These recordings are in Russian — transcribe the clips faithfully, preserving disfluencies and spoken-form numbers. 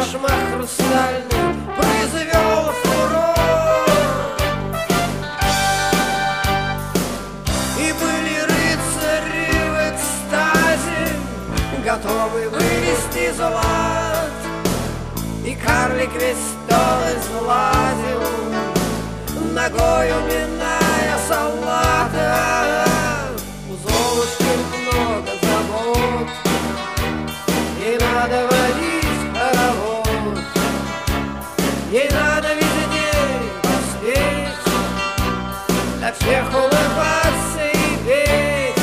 башмак хрустальный произвел фурор. И были рыцари в экстазе, готовы вывести злат. И карлик весь стол излазил, ногою миная салата. У Золушки много забот, ей надо водить хоровод, ей надо везде поспеть, для всех улыбаться и петь.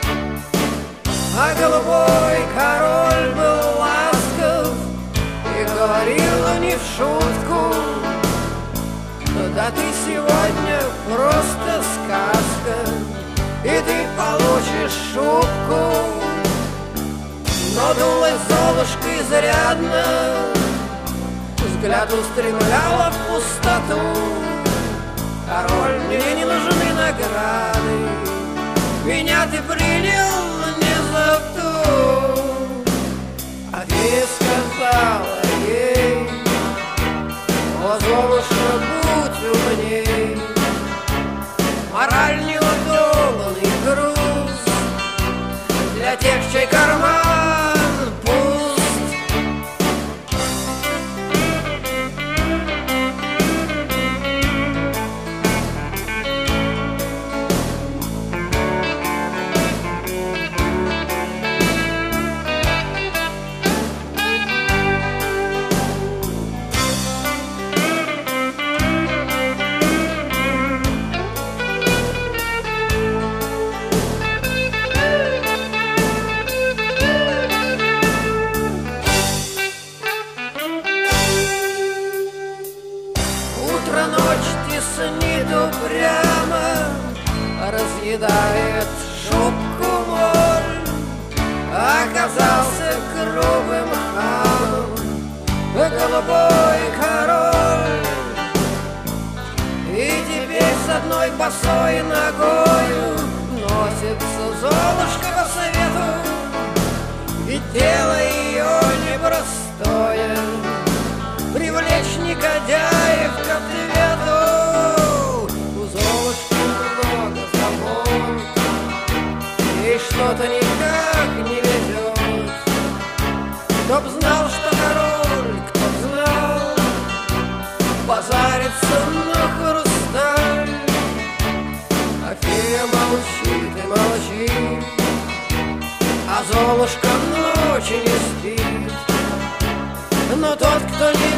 А голубой король был ласков и говорил не в шутку: да ты сегодня просто сказка, и ты получишь шубку. Но дулась Золушка изрядно, взгляд устремляла в пустоту. Король, мне не нужны награды, меня ты принял не за ту. А фея сказала ей: о, Золушка, будь умней, мораль неудобный груз для тех, чей карман пуст. Разъедает шубку моль, оказался грубым хамом голубой король. И теперь с одной босой ногою носится Золушка по совету, ведь дело ее непростое — привлечь негодяев к ответу. У Золушки много забот, ей что-то никак не везет. Кто б знал, что король, кто б знал, позарится на хрусталь. А фея молчит и молчит, а Золушка ночи не спит. Но тот, кто не